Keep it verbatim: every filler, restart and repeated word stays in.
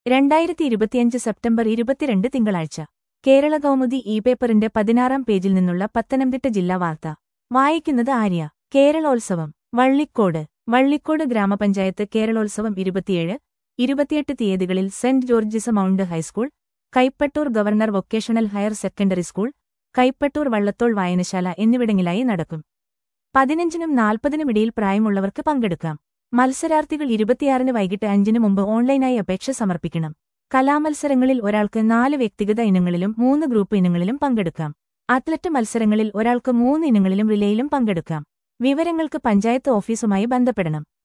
രണ്ടായിരത്തി ഇരുപത്തിയഞ്ച് സെപ്റ്റംബർ ഇരുപത്തിരണ്ട് തിങ്കളാഴ്ച കേരള കൗമുദി ഇ പേപ്പറിന്റെ പതിനാറാം പേജിൽ നിന്നുള്ള പത്തനംതിട്ട ജില്ലാ വാർത്ത വായിക്കുന്നത് ആര്യ. കേരളോത്സവം വള്ളിക്കോട്. വള്ളിക്കോട് ഗ്രാമപഞ്ചായത്ത് കേരളോത്സവം ഇരുപത്തിയേഴ്, ഇരുപത്തിയെട്ട് തീയതികളിൽ saint George's mount high school, Kaipattoor government vocational higher secondary school, Kaipattoor Vallathol വായനശാല എന്നിവിടങ്ങളിലായി നടക്കും. പതിനഞ്ചിനും നാൽപ്പതിനുമിടയിൽ പ്രായമുള്ളവർക്ക് പങ്കെടുക്കാം. മത്സരാർത്ഥികൾ ഇരുപത്തിയാറിന് വൈകിട്ട് അഞ്ചിന് മുമ്പ് ഓൺലൈനായി അപേക്ഷ സമർപ്പിക്കണം. കലാമത്സരങ്ങളിൽ ഒരാൾക്ക് നാല് വ്യക്തിഗത ഇനങ്ങളിലും മൂന്ന് ഗ്രൂപ്പ് ഇനങ്ങളിലും പങ്കെടുക്കാം. അത്ലറ്റ് മത്സരങ്ങളിൽ ഒരാൾക്ക് മൂന്ന് ഇനങ്ങളിലും റിലേയിലും പങ്കെടുക്കാം. വിവരങ്ങൾക്ക് പഞ്ചായത്ത് ഓഫീസുമായി ബന്ധപ്പെടണം.